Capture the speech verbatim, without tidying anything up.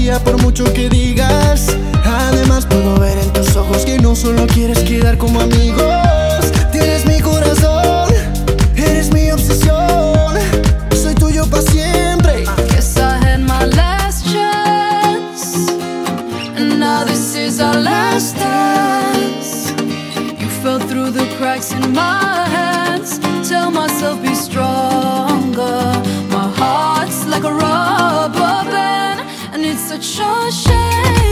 día por mucho que digas. Además puedo ver en tus ojos que no solo quieres quedar como amigos. Tienes mi corazón, eres mi obsesión, soy tuyo para siempre. I guess I had my last chance, and now this is our last dance. You fell through the cracks in my hands. Tell myself be stronger. My heart's like a rubber band, and it's such a shame.